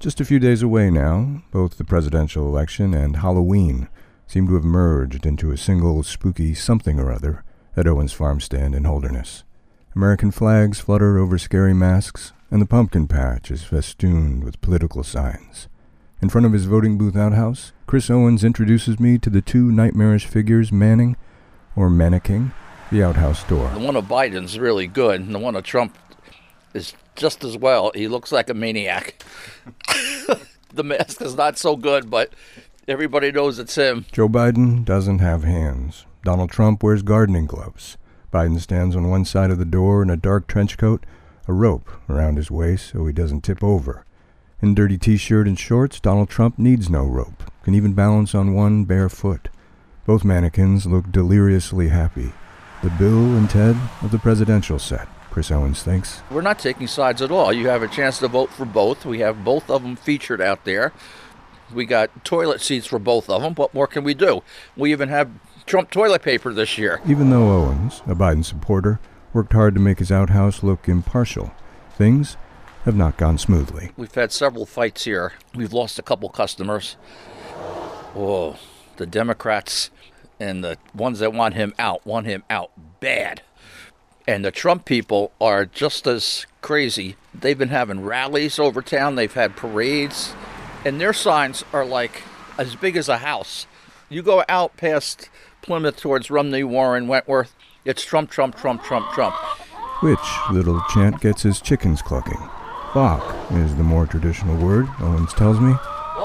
Just a few days away now, both the presidential election and Halloween seem to have merged into a single spooky something or other at Owens Farm Stand in Holderness. American flags flutter over scary masks, and the pumpkin patch is festooned with political signs. In front of his voting booth outhouse, Chris Owens introduces me to the two nightmarish figures manning, or mannequing, the outhouse door. The one of Biden's really good, and the one of Trump is just as well. He looks like a maniac. The mask is not so good, but everybody knows it's him. Joe Biden doesn't have hands. Donald Trump wears gardening gloves. Biden stands on one side of the door in a dark trench coat, a rope around his waist so he doesn't tip over. In dirty t-shirt and shorts, Donald Trump needs no rope, can even balance on one bare foot. Both mannequins look deliriously happy. The Bill and Ted of the presidential set, Chris Owens thinks. We're not taking sides at all. You have a chance to vote for both. We have both of them featured out there. We got toilet seats for both of them. What more can we do? We even have Trump toilet paper this year. Even though Owens, a Biden supporter, worked hard to make his outhouse look impartial, things have not gone smoothly. We've had several fights here. We've lost a couple customers. Oh, the Democrats and the ones that want him out bad. And the Trump people are just as crazy. They've been having rallies over town. They've had parades. And their signs are like as big as a house. You go out past Plymouth towards Rumney, Warren, Wentworth, it's Trump, Trump, Trump, Trump, Trump. Which little chant gets his chickens clucking? Bok is the more traditional word, Owens tells me.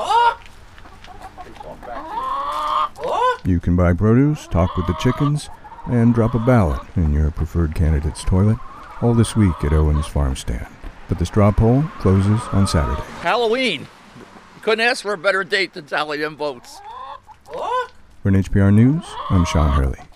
You can buy produce, talk with the chickens, and drop a ballot in your preferred candidate's toilet, all this week at Owens Farm Stand. But the straw poll closes on Saturday. Halloween! Couldn't ask for a better date to tally them votes. For NHPR News, I'm Sean Hurley.